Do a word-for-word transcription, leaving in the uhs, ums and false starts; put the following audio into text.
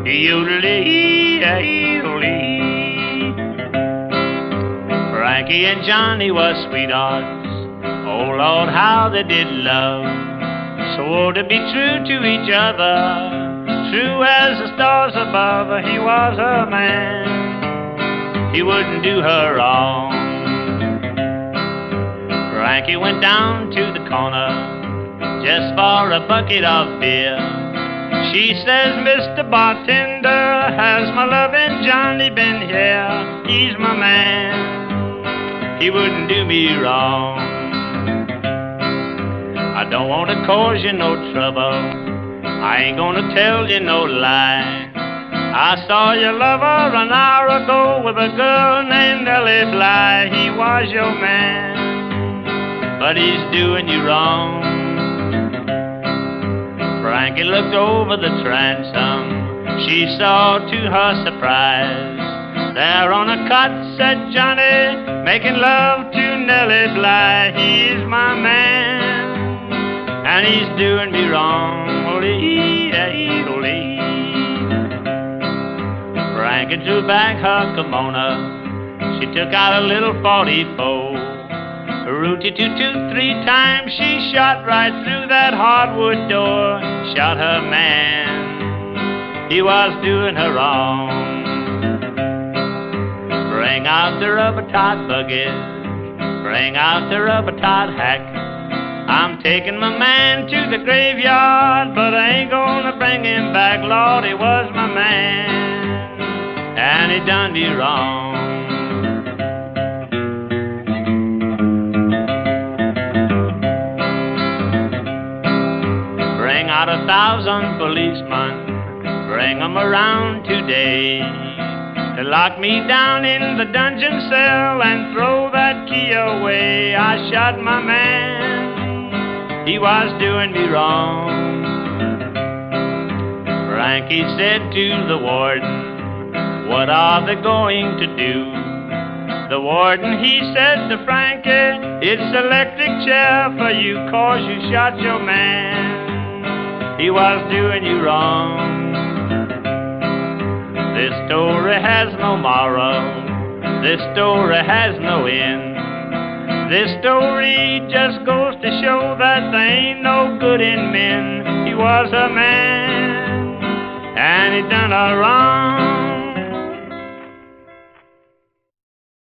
Yodelee-ee-olee. Frankie and Johnny was sweethearts. Oh Lord, how they did love. Swore to be true to each other, true as the stars above. He was her man, he wouldn't do her wrong. Frankie went down to the corner just for a bucket of beer. She says, Mister Bartender, has my loving Johnny been here? He's my man, he wouldn't do me wrong. I don't want to cause you no trouble, I ain't gonna tell you no lie. I saw your lover an hour ago with a girl named Nellie Bly. He was your man, but he's doing you wrong. Frankie looked over the transom, she saw to her surprise, there on a cot sat Johnny, making love to Nellie Bly. He's my man, and he's doing me wrong. Olee-ee-olee. Frankie threw back her kimono, she took out a little forty-four. Rooty-too-too, three times she shot right through that hardwood door. Shot her man, he was doing her wrong. Bring out the rubber-tied buggy, bring out the rubber-tied hack. I'm taking my man to the graveyard, but I ain't gonna bring him back. Lord, he was my man, and he done me wrong. Bring out a thousand policemen, bring 'em around today, to lock me down in the dungeon cell and throw that key away. I shot my man, he was doing me wrong. Frankie said to the warden, what are they going to do? The warden, he said to Frankie, it's electric chair for you, cause you shot your man, he was doing you wrong. This story has no moral, this story has no end. This story just goes to show that there ain't no good in men. He was a man, and he done her wrong.